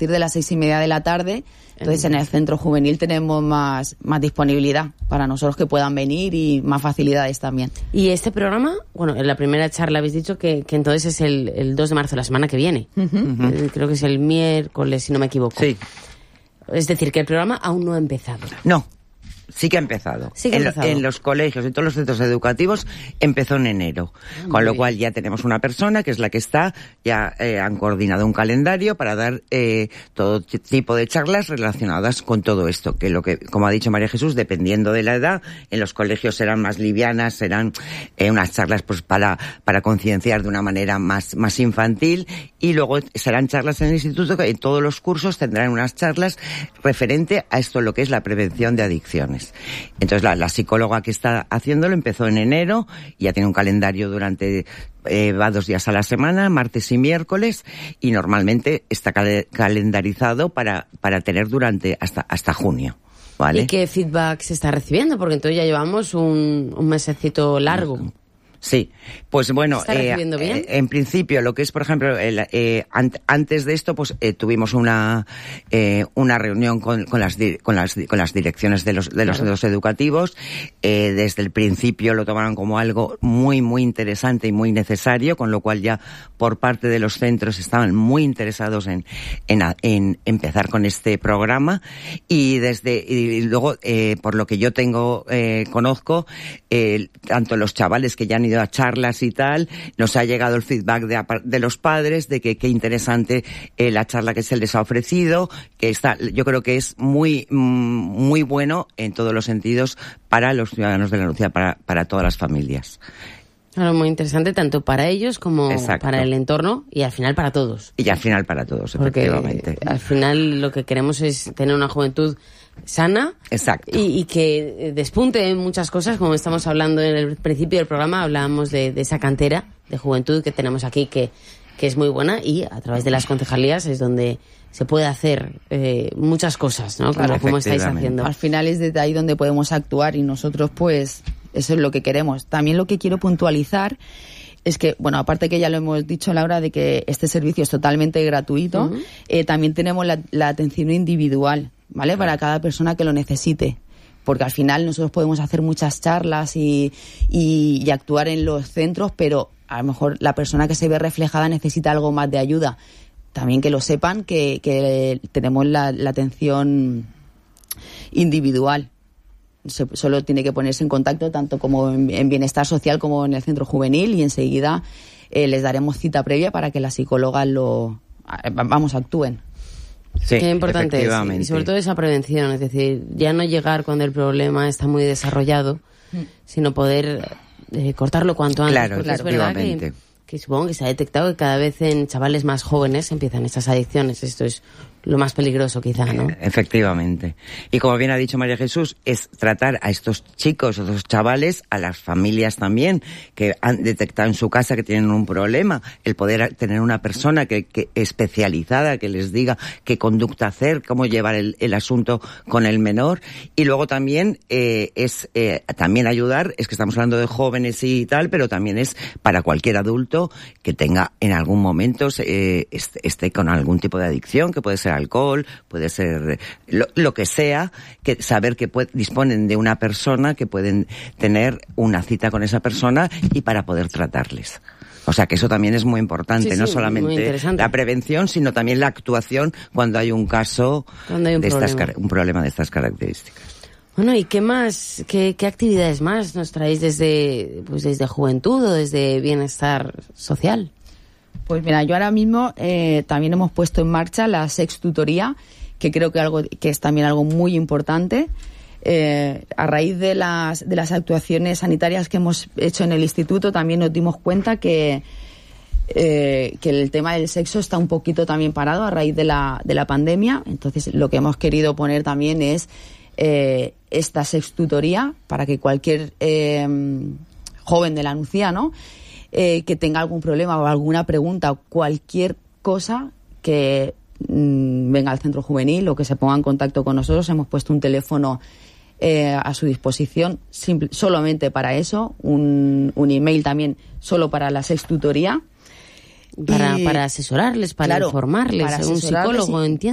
partir de las 6:30 de la tarde. Entonces en el centro juvenil tenemos más disponibilidad para nosotros que puedan venir y más facilidades también. Y este programa, bueno, en la primera charla habéis dicho que entonces es el 2 de marzo, la semana que viene. Creo que es el miércoles, si no me equivoco. Sí. Es decir, que el programa aún no ha empezado. No. Sí que ha empezado. En los colegios, en todos los centros educativos, empezó en enero. Con lo cual ya tenemos una persona que es la que está, ya han coordinado un calendario para dar todo tipo de charlas relacionadas con todo esto. Que como ha dicho María Jesús, dependiendo de la edad, en los colegios serán más livianas, serán unas charlas pues para concienciar de una manera más infantil, y luego serán charlas en el instituto, que en todos los cursos tendrán unas charlas referente a esto, lo que es la prevención de adicciones. Entonces la psicóloga que está haciéndolo empezó en enero, y ya tiene un calendario durante va 2 días a la semana, martes y miércoles, y normalmente está calendarizado para tener durante hasta junio. ¿Vale? ¿Y qué feedback se está recibiendo? Porque entonces ya llevamos un mesecito largo. Sí, pues bueno, ¿está recibiendo bien? En principio, lo que es, por ejemplo, antes de esto, pues tuvimos una reunión con las direcciones de los centros educativos. Desde el principio lo tomaron como algo muy, muy interesante y muy necesario, con lo cual ya por parte de los centros estaban muy interesados en empezar con este programa. Y luego, por lo que yo conozco, tanto los chavales que ya han ido a charlas y tal, nos ha llegado el feedback de los padres de que qué interesante la charla que se les ha ofrecido, que yo creo que es muy muy bueno en todos los sentidos para los ciudadanos de la Nucía, para todas las familias. Claro, muy interesante tanto para ellos como Exacto. para el entorno, y al final para todos. Y al final para todos, efectivamente. Porque al final lo que queremos es tener una juventud sana. Exacto. Y que despunte en muchas cosas, como estamos hablando en el principio del programa. Hablábamos de esa cantera de juventud que tenemos aquí, que es muy buena, y a través de las concejalías es donde se puede hacer muchas cosas, ¿no? Como estáis haciendo. Al final es desde ahí donde podemos actuar, y nosotros pues eso es lo que queremos. También lo que quiero puntualizar es que, bueno, aparte que ya lo hemos dicho a la hora de que este servicio es totalmente gratuito, también tenemos la atención individual, ¿vale? Para cada persona que lo necesite. Porque al final nosotros podemos hacer muchas charlas y actuar en los centros, pero a lo mejor la persona que se ve reflejada necesita algo más de ayuda. También que lo sepan que tenemos la atención individual. Solo tiene que ponerse en contacto tanto como en bienestar social como en el centro juvenil, y enseguida les daremos cita previa para que las psicólogas actúen. Sí, qué importante es, y sobre todo esa prevención, es decir, ya no llegar cuando el problema está muy desarrollado, sino poder cortarlo cuanto antes. Claro, porque es verdad que supongo que se ha detectado que cada vez en chavales más jóvenes empiezan estas adicciones. Esto es lo más peligroso quizá, ¿no? Efectivamente. Y como bien ha dicho María Jesús, es tratar a estos chicos, a estos chavales, a las familias también, que han detectado en su casa que tienen un problema, el poder tener una persona que especializada, que les diga qué conducta hacer, cómo llevar el asunto con el menor. Y luego también también ayudar, es que estamos hablando de jóvenes y tal, pero también es para cualquier adulto que tenga en algún momento esté con algún tipo de adicción, que puede ser alcohol, puede ser lo que sea, que saber que disponen de una persona, que pueden tener una cita con esa persona y para poder tratarles. O sea que eso también es muy importante, sí, no solamente la prevención, sino también la actuación cuando hay un caso, un problema de estas características. Bueno, ¿y qué más, qué actividades más nos traéis desde Juventud o desde Bienestar Social? Pues mira, yo ahora mismo también hemos puesto en marcha la sextutoría, que creo que es también algo muy importante. A raíz de las actuaciones sanitarias que hemos hecho en el instituto, también nos dimos cuenta que el tema del sexo está un poquito también parado a raíz de la pandemia. Entonces, lo que hemos querido poner también es esta sextutoría para que cualquier joven de la Nucía, ¿no?, que tenga algún problema o alguna pregunta o cualquier cosa, que venga al centro juvenil o que se ponga en contacto con nosotros. Hemos puesto un teléfono a su disposición solamente para eso, un email también solo para la sextutoría. Para asesorarles, para informarles, un psicólogo, entiendo.